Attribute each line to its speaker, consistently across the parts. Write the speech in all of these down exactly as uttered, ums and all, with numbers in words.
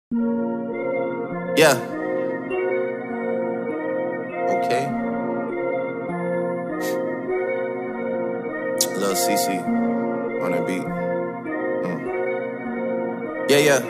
Speaker 1: Yeah. Okay. Lil C C on that beat. Mm. Yeah, yeah.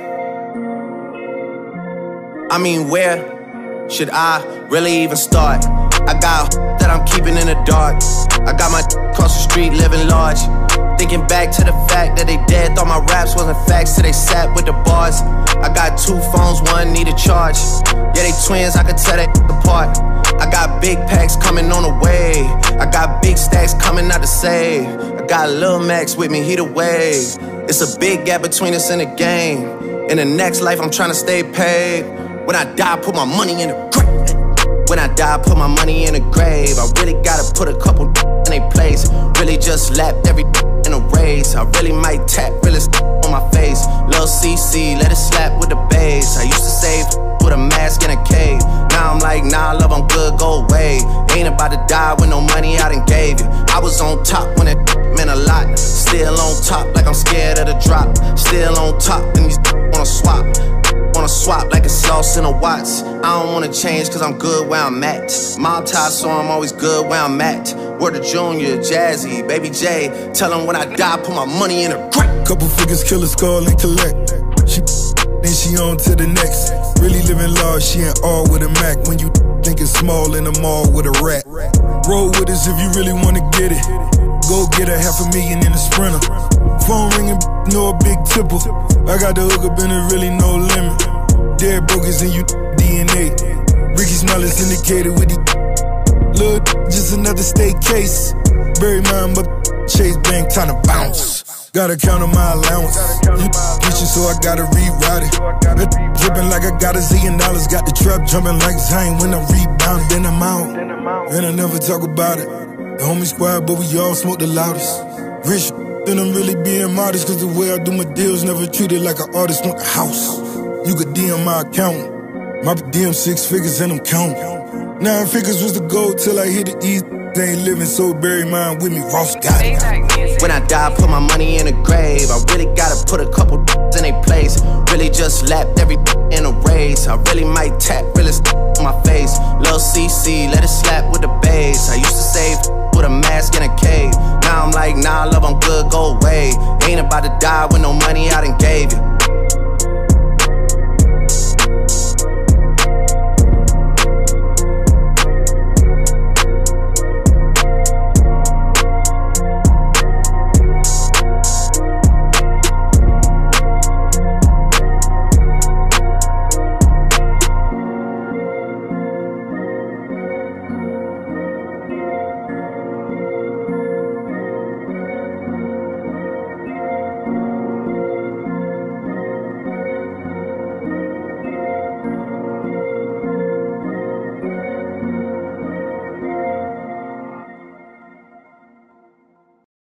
Speaker 1: I mean, where should I really even start? I got that I'm keeping in the dark. I got my across the street living large. Thinking back to the fact that they dead, thought my raps wasn't facts till they sat with the bars. I got two phones, one need a charge. Yeah, they twins, I could tell they apart. I got big packs coming on the way. I got big stacks coming out to save. I got Lil Max with me, he the wave. It's a big gap between us in the game. In the next life, I'm trying to stay paid. When I die, put my money in the grave. When I die, put my money in the grave. I really gotta put a couple in a place. Really just lapped every in a race. I really might tap realest on my face. Lil C C, let it slap with the bass. I used to save with a mask in a cave. Now I'm like, nah, love, I'm good, go away. Ain't about to die with no money I done gave you. I was on top when it meant a lot. Still on top like I'm scared of the drop. Still on top and these wanna swap. Wanna swap like a sauce in a Watts. I don't wanna change cause I'm good where I'm at. Mob tie, so I'm always good where I'm at. Word to Junior, Jazzy, Baby J. Tell them when I die, put my money in a grave.
Speaker 2: Couple figures, kill a skull and collect. She then she on to the next. Really living large, she ain't all with a Mac. When you think it's small in the mall with a rat. Roll with us if you really wanna get it. Go get a half a million in a Sprinter. Phone ringing, no a big tipple. I got the hook up and there really no limit. Dead brokers in you D N A. Ricky Smiley's indicated with the look, just another state case. Bury mine, but Chase Bank time to bounce. Gotta count on my allowance. You get you, so I gotta reroute it. It dripping like I got a zillion dollars. Got the trap jumping like Zane when I rebound. Then I'm out, and I never talk about it. The homie squad, but we all smoke the loudest. Rich, then I'm really being modest. Cause the way I do my deals, never treated like an artist. Want the house, you could D M my account. My D M six figures and I'm counting. Nine figures was the goal till I hit the east. They ain't living, so bury mine with me, Ross got it.
Speaker 1: When I die, put my money in a grave. I really gotta put a couple in a place. Really just lapped every in a race. I really might tap realest on my face. Lil C C, let it slap with the bass. I used to save with a mask in a cave. Now I'm like, nah, love, I'm good, go away. Ain't about to die with no money I done gave you.